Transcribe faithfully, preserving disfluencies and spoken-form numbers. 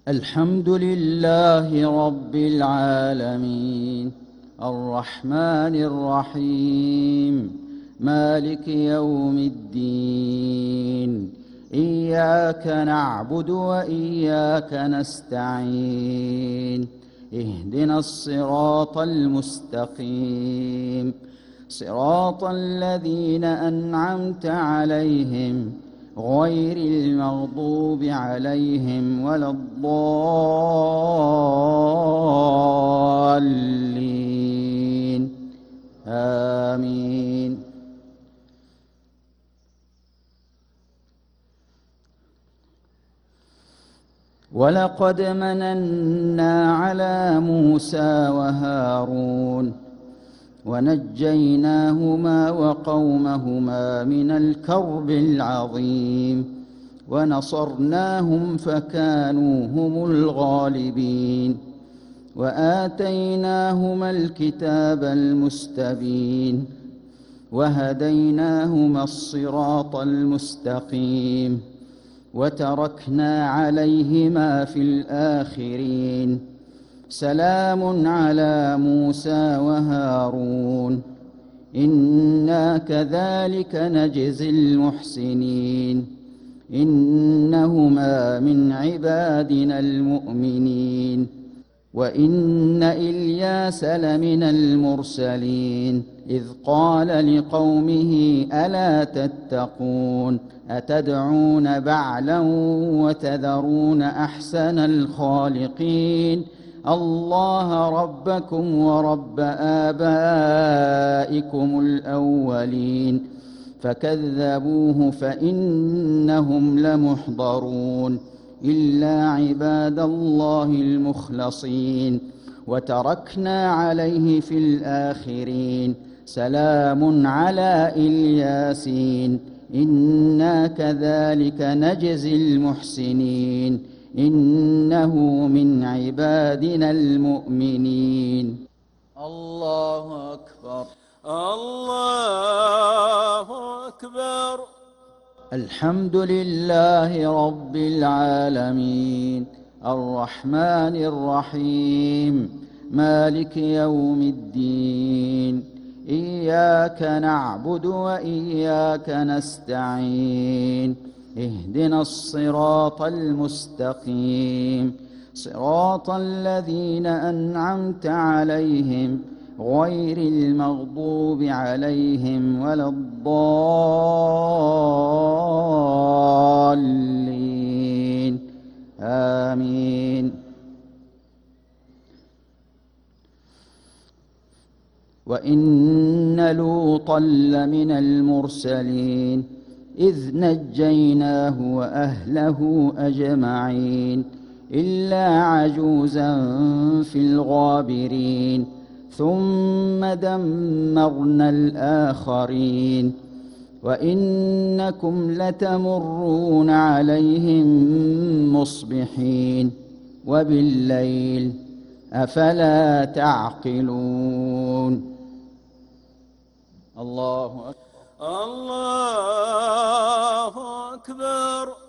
الحمد لله رب العالمين الرحمن الرحيم مالك يوم الدين إياك نعبد وإياك نستعين اهدنا الصراط المستقيم صراط الذين أنعمت عليهم غير المغضوب عليهم ولا الضالين آمين. ولقد مننا على موسى وهارون ونجيناهما وقومهما من الكرب العظيم ونصرناهم فكانوا هم الغالبين وآتيناهما الكتاب المستبين وهديناهما الصراط المستقيم وتركنا عليهما في الآخرين سلام على موسى وهارون إنا كذلك نجزي المحسنين إنهما من عبادنا المؤمنين وإن إلياس لمن المرسلين إذ قال لقومه ألا تتقون أتدعون بعلا وتذرون أحسن الخالقين الله ربكم ورب آبائكم الأولين فكذبوه فإنهم لمحضرون إلا عباد الله المخلصين وتركنا عليه في الآخرين سلام على الياسين إنا كذلك نجزي المحسنين إنه من عبادنا المؤمنين. الله أكبر الله أكبر. الحمد لله رب العالمين الرحمن الرحيم مالك يوم الدين إياك نعبد وإياك نستعين اهدنا الصراط المستقيم صراط الذين أنعمت عليهم غير المغضوب عليهم ولا الضالين آمين. وإن لوطا لمن المرسلين إذ نجيناه وأهله أجمعين إلا عجوزا في الغابرين ثم دمرنا الآخرين وإنكم لتمرون عليهم مصبحين وبالليل أفلا تعقلون. الله أكبر الله أكبر.